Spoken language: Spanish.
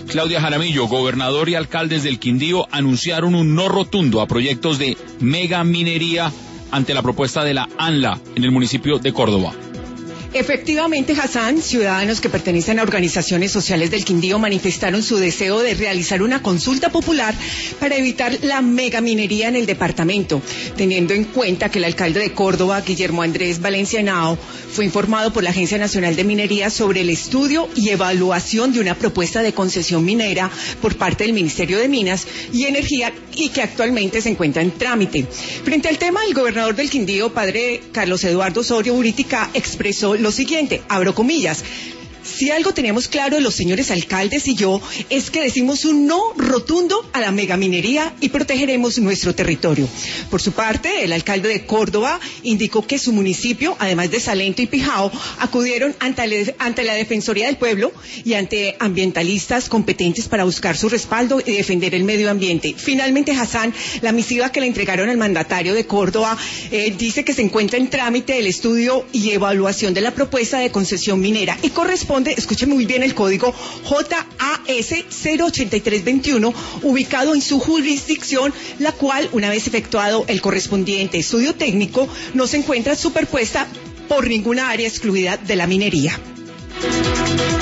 Claudia Jaramillo, gobernador y alcaldes del Quindío anunciaron un no rotundo a proyectos de megaminería ante la propuesta de la ANLA en el municipio de Córdoba. Efectivamente, Hassan, ciudadanos que pertenecen a organizaciones sociales del Quindío manifestaron su deseo de realizar una consulta popular para evitar la megaminería en el departamento, teniendo en cuenta que el alcalde de Córdoba, Guillermo Andrés Valencia Henao, fue informado por la Agencia Nacional de Minería sobre el estudio y evaluación de una propuesta de concesión minera por parte del Ministerio de Minas y Energía y que actualmente se encuentra en trámite. Frente al tema, el gobernador del Quindío, padre Carlos Eduardo Osorio Buritica, expresó lo siguiente, abro comillas: si algo tenemos claro los señores alcaldes y yo es que decimos un no rotundo a la megaminería y protegeremos nuestro territorio. Por su parte, el alcalde de Córdoba indicó que su municipio, además de Salento y Pijao, acudieron ante la Defensoría del Pueblo y ante ambientalistas competentes para buscar su respaldo y defender el medio ambiente. Finalmente, Hassan, la misiva que le entregaron al mandatario de Córdoba dice que se encuentra en trámite el estudio y evaluación de la propuesta de concesión minera y corresponde, escuche muy bien el código JAS 08321, ubicado en su jurisdicción, la cual, una vez efectuado el correspondiente estudio técnico, no se encuentra superpuesta por ninguna área excluida de la minería.